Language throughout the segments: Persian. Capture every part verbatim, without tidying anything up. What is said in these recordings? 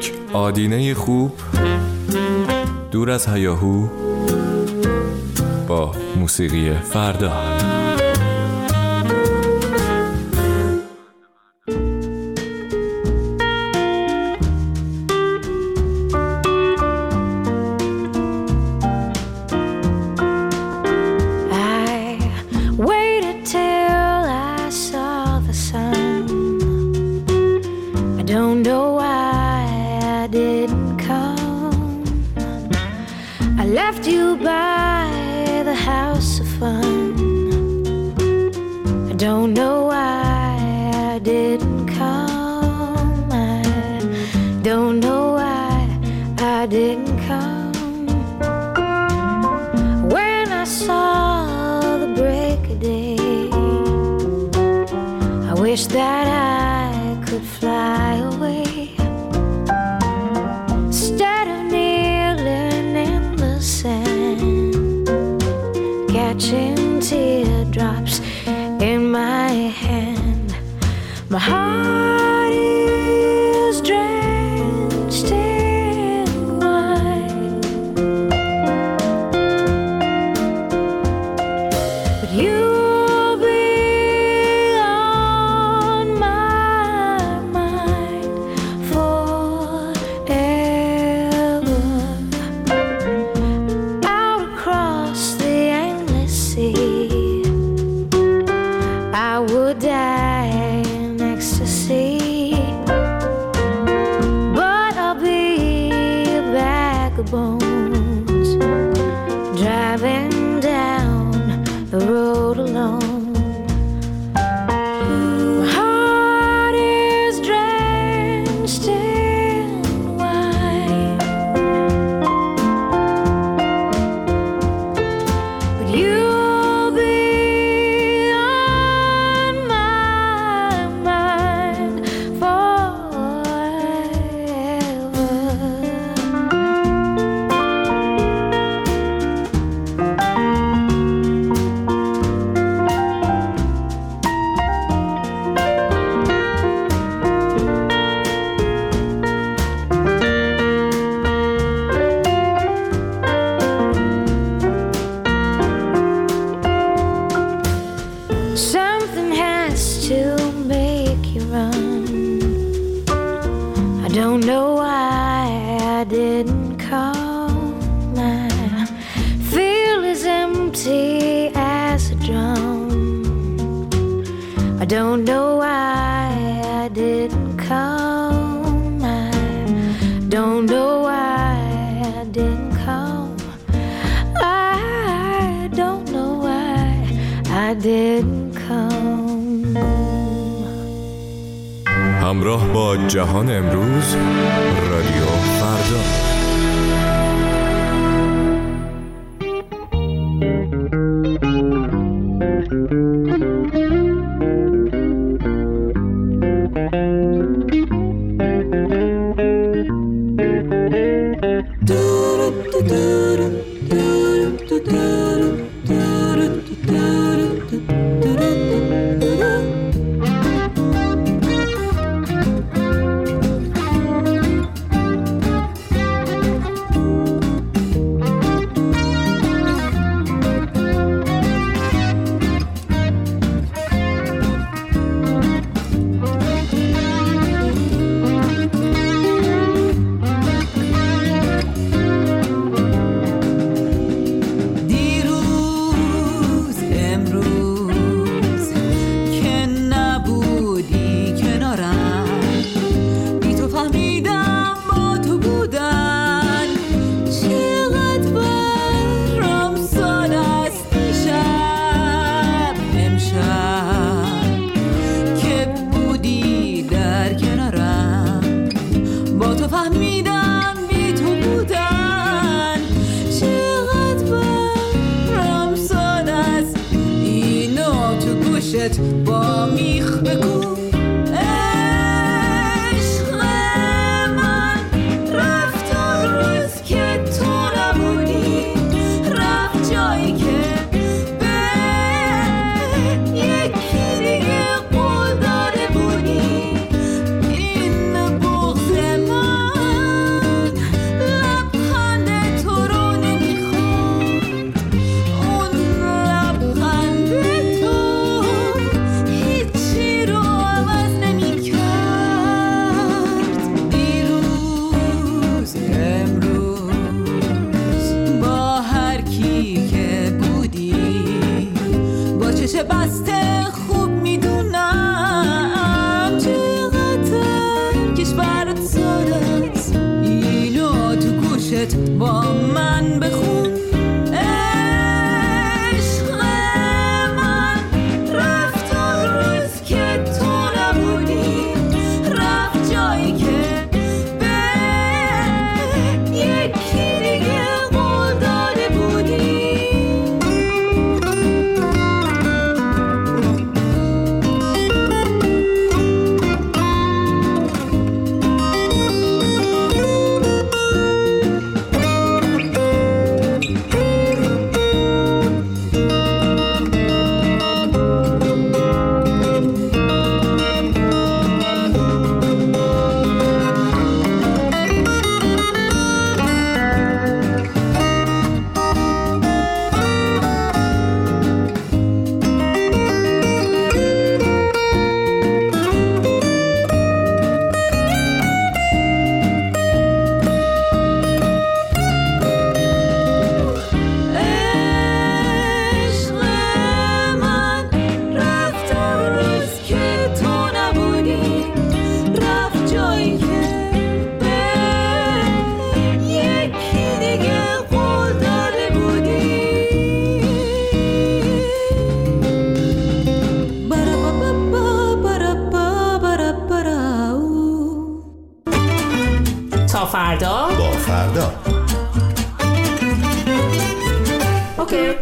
یک آدینه خوب دور از هیاهو با موسیقی فردا. Left you by the house of fun. I don't know why I didn't come. I don't know why I didn't come. When I saw the break of day, I wish that I could fly away. Instead of kneeling in the sand, catching teardrops in my hand, my heart is drenched in wine. But you'll be on my mind forever. Out across the endless sea, I would die in ecstasy, but I'll be a bag of bones, driving down the road alone. My heart is drenched in wine, but you'll be on my mind forever. Something has to make you run. I don't know why I didn't come. I feel as empty as a drum. I don't know why I didn't come. I don't know why I didn't come. I don't know why I didn't come. همراه با جهان امروز، رادیو فردا. با میخ بگو عشق من رفت اون روز که تو نبودی، رفت جایی که به یکی دیگه قول داده بودی. این بغض من فردا با فردا. اوکی.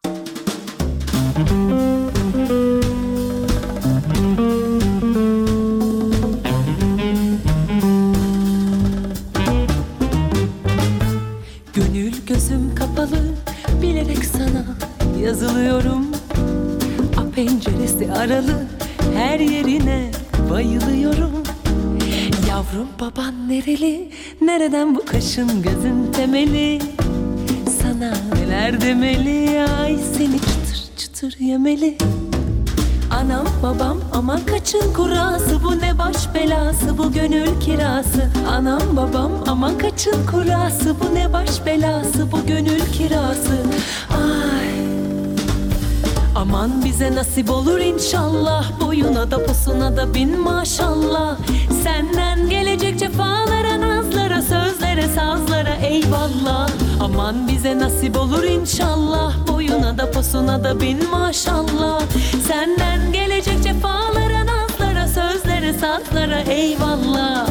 Gönül gözüm kapalı, bilerek sana yazılıyorum. A penceresi aralı, her yerine bayılıyorum. Yavrum baban nereli, nereden bu kaşın gözün temeli? Sana neler demeli, ay seni çıtır çıtır yemeli. Anam babam aman kaçın kurası, bu ne baş belası, bu gönül kirası. Anam babam aman kaçın kurası, bu ne baş belası, bu gönül kirası. Ay aman bize nasip olur inşallah, boyuna da posuna da bin maşallah. Senden gelecek cefalara, nazlara, sözlere, sazlara eyvallah. Aman bize nasip olur inşallah, boyuna da posuna da bin maşallah. Senden gelecek cefalara, nazlara, sözlere, sazlara eyvallah.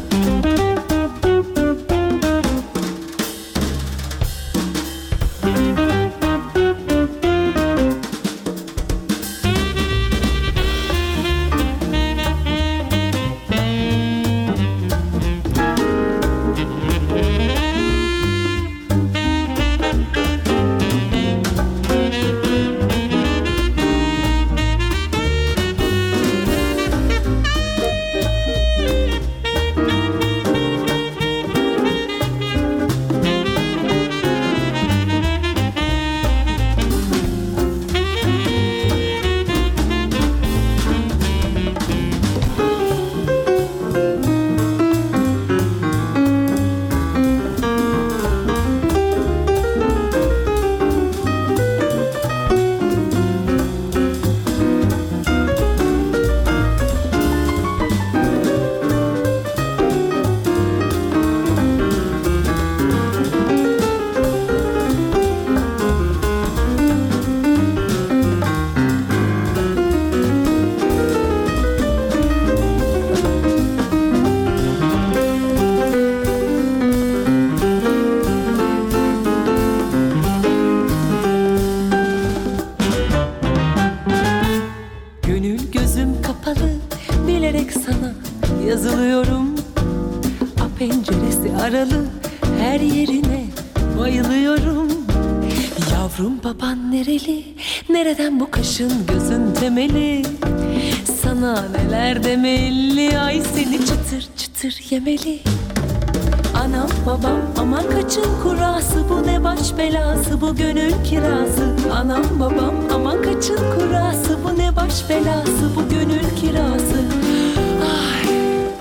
yazılıyorum. A penceresi aralı, her yerine bayılıyorum. Yavrum baban nereli, nereden bu kaşın gözün temeli? Sana neler demeli, ay seni çıtır çıtır yemeli. Anam babam aman kaçın kurası, bu ne baş belası, bu gönül kirası. Anam babam aman kaçın kurası, bu ne baş belası, bu gönül kirası. Ay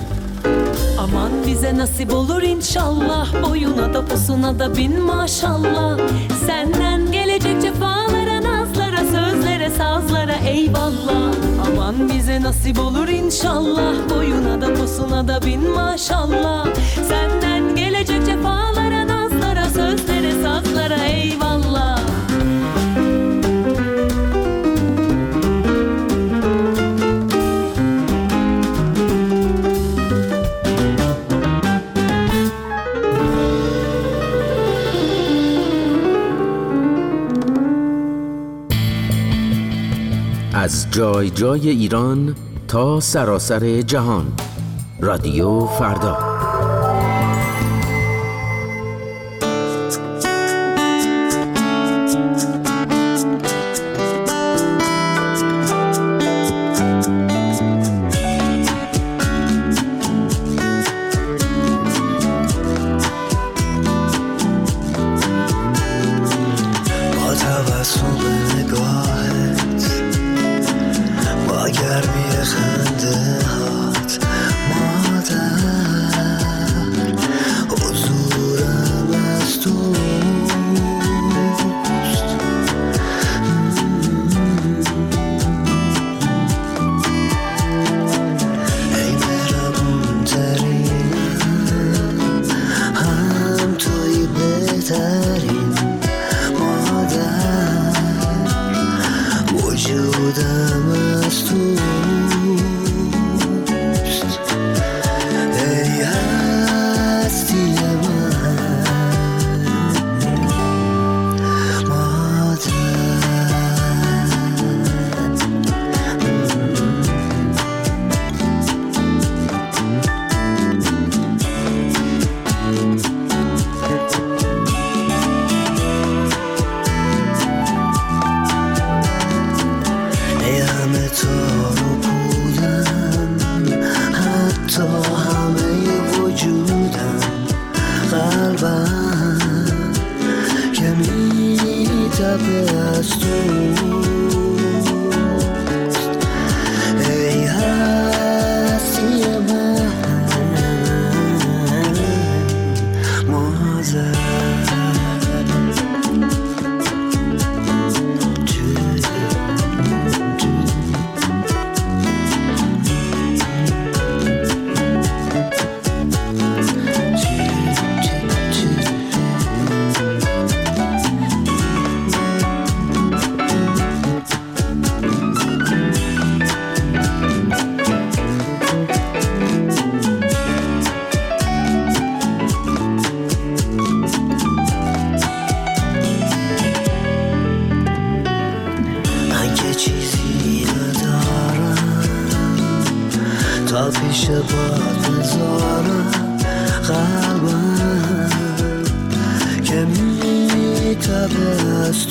aman bize nasip olur inşallah, boyuna da posuna da bin maşallah. Senden gelecek cefalara, nazlara, sözlere, sazlara eyvallah. Aman bize nasip olur inşallah, boyuna da posuna da bin maşallah. Senden gelecek cefalara, nazlara, sözlere, sazlara eyvallah. از جای جای ایران تا سراسر جهان، رادیو فردا. ای هستی همیشه باید بذارم قلبم که میتبه از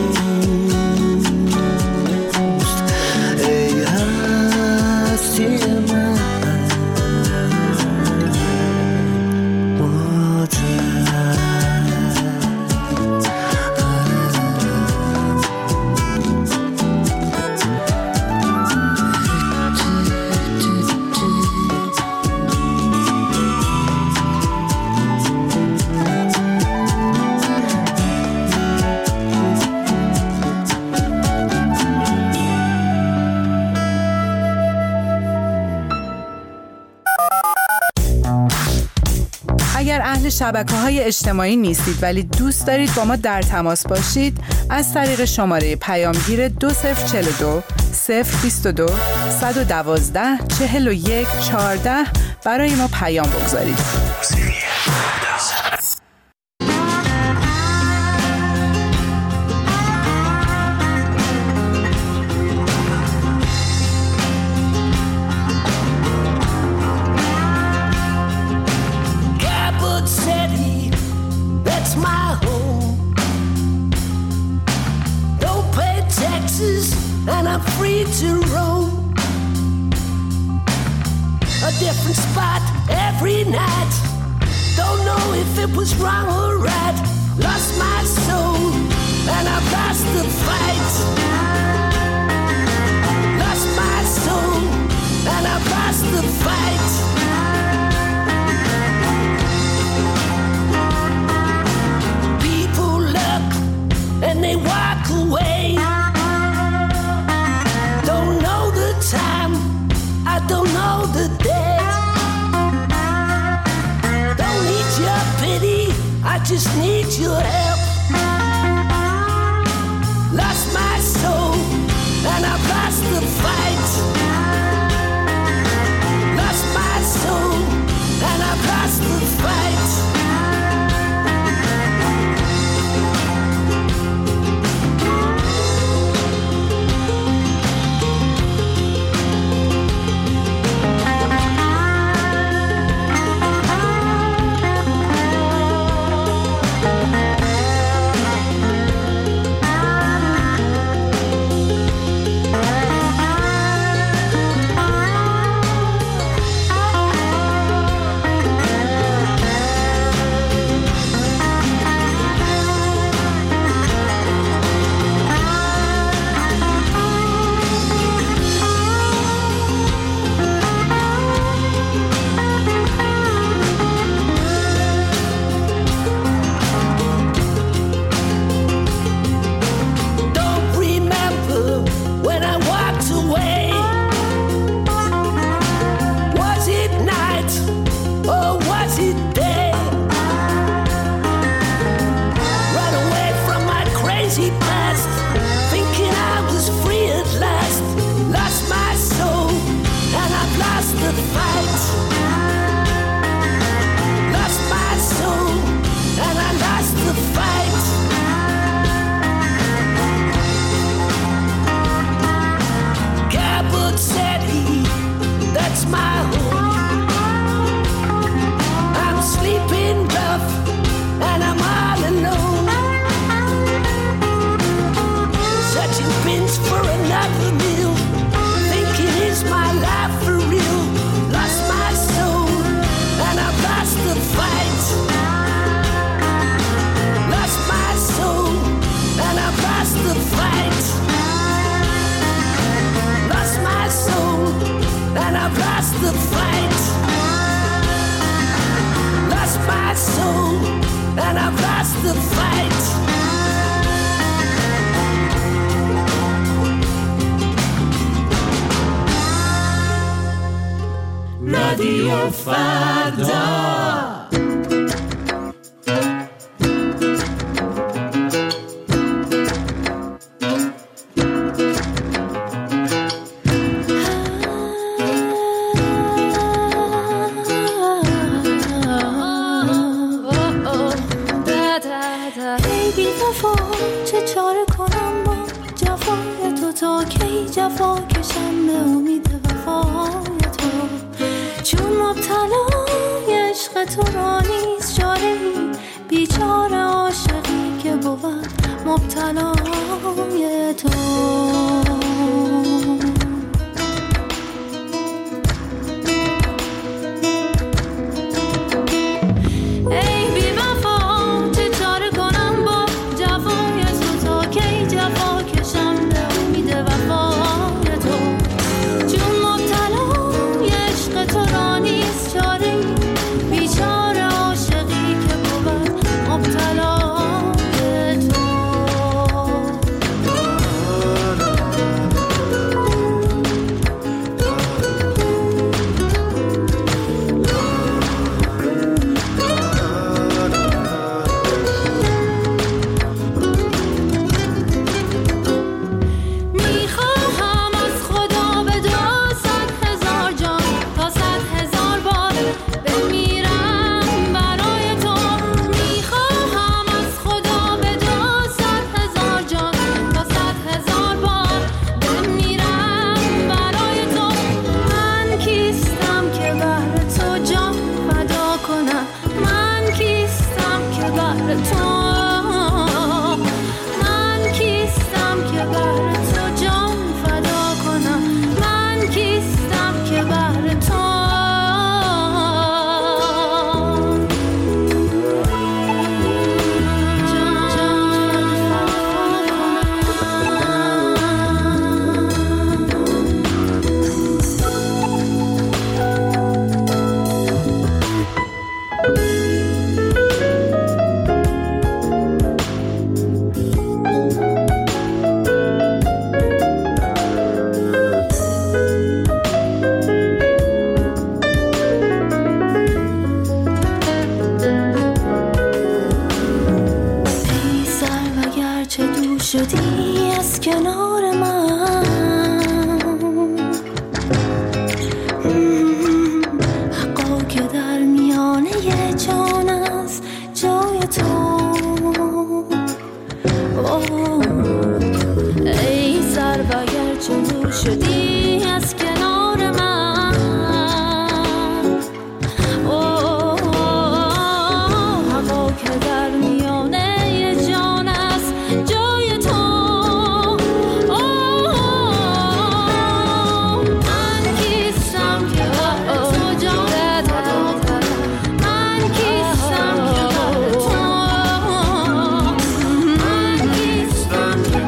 توست ای هستی من اگر اهل شبکه‌های اجتماعی نیستید ولی دوست دارید با ما در تماس باشید، از طریق شماره پیامگیر دو صفر چهل و دو صفر بیست و دو صد و دوازده چهل و یک چهارده برای ما پیام بگذارید. And I'm free to roam a different spot every night. Don't know if it was wrong or right. Lost my soul and I've lost the fight. Lost my soul and I've lost the fight. People look and they walk away. Time, I don't know the day. Don't need your pity, I just need your help. Lost my soul, and I've lost the fight. Lost my soul, and I've lost the fight. رادیو فردا. چه چاره کنم با جفای تو تا کی جفا کشم به امید وفای تو بود مبتلای تو. شدی از کنار من، حقا که در میانه جان از جای تو. ای سر و گرچه دور شدی از کنار من، حقا که در میانه جان از جای تو. من کیستم که بر تو جان دادم، من کیستم که بر تو، من کیستم که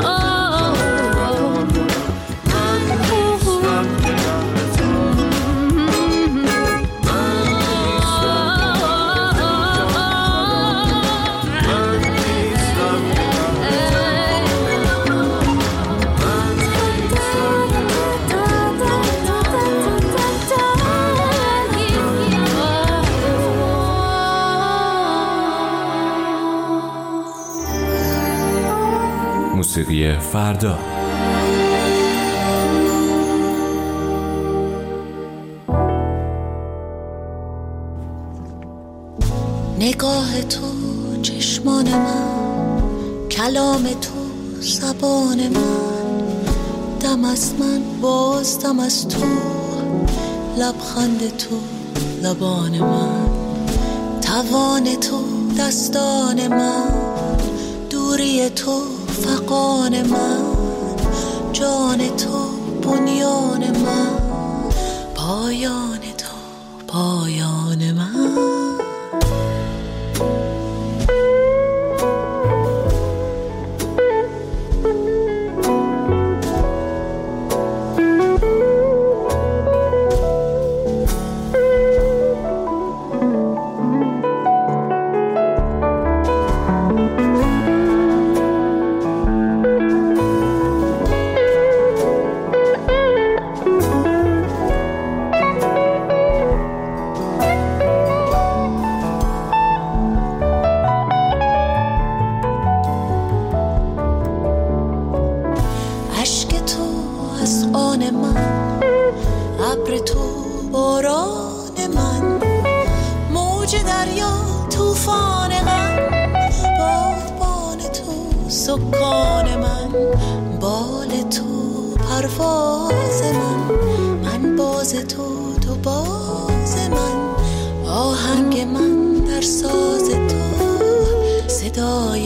موسیقی فردا. نگاه تو چشمان من، کلام تو زبان من، دم از من باز دم از تو، لبخند تو لبان من، توان تو دستان من، دوری تو فغان من، جان تو بنیان من، پایان تو پایان من.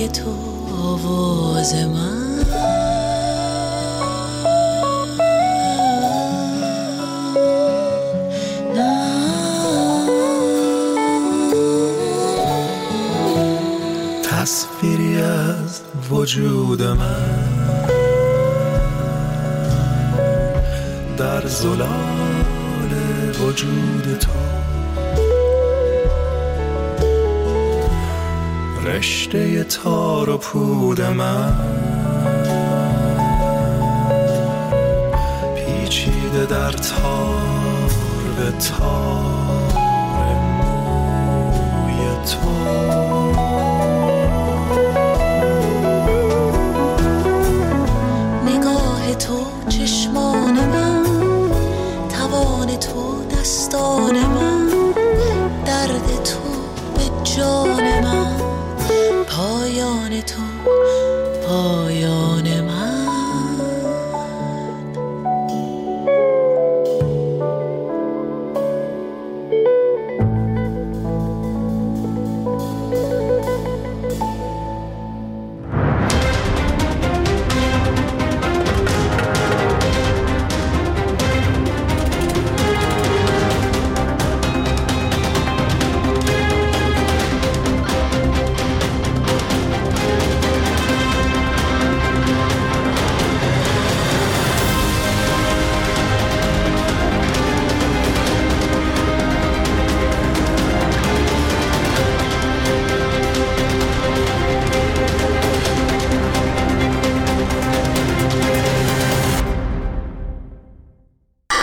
صدای تو آواز من تصویری از وجود من در زلال وجود تو، رشته تار و پود من پیچیده در تار به تار موی تو.